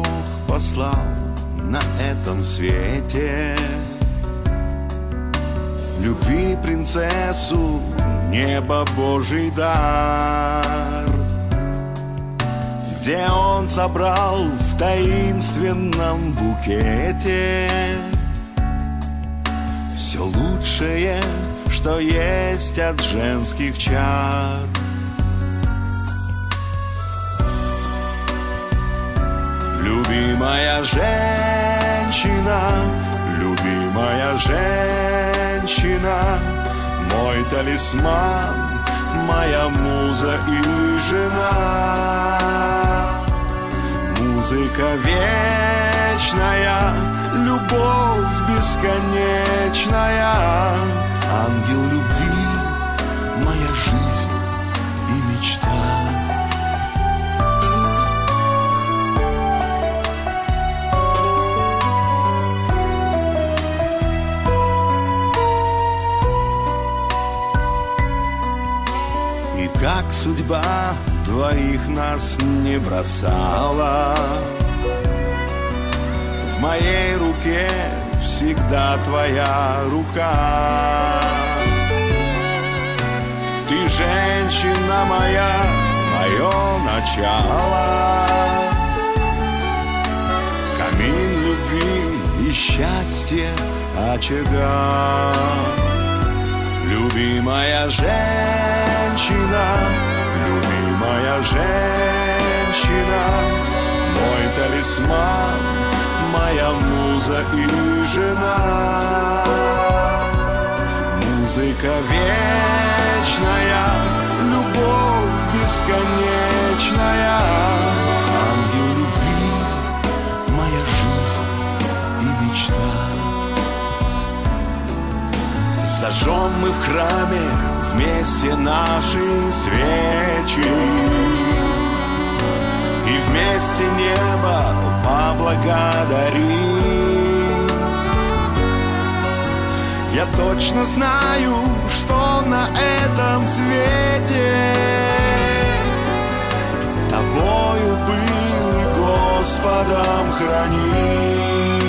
Бог послал на этом свете. Любви принцессу, небо Божий дар, где Он собрал в таинственном букете все лучшее, что есть от женских чар. Любимая женщина, любимая женщина, мой талисман, моя муза и жена. Музыка вечная, любовь бесконечная, ангел любви, моя жизнь и мечта. Как судьба двоих нас не бросала, в моей руке всегда твоя рука. Ты женщина моя, мое начало, камин любви и счастья очага. Любимая женщина, любимая женщина, мой талисман, моя муза и жена. Музыка вечная, любовь бесконечная, ангел любви, моя жизнь и мечта. Зажжем мы в храме вместе наши свечи и вместе небо поблагодарим. Я точно знаю, что на этом свете тобою был и Господом храним.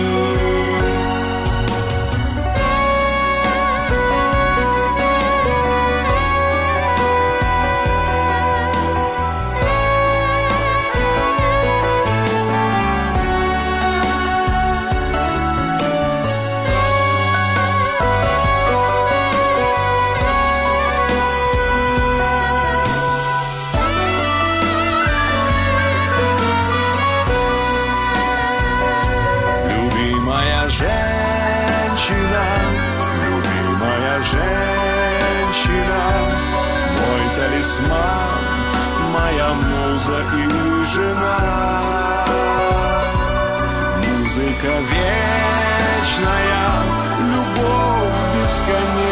Моя муза и жена. Музыка вечная, любовь бесконечная.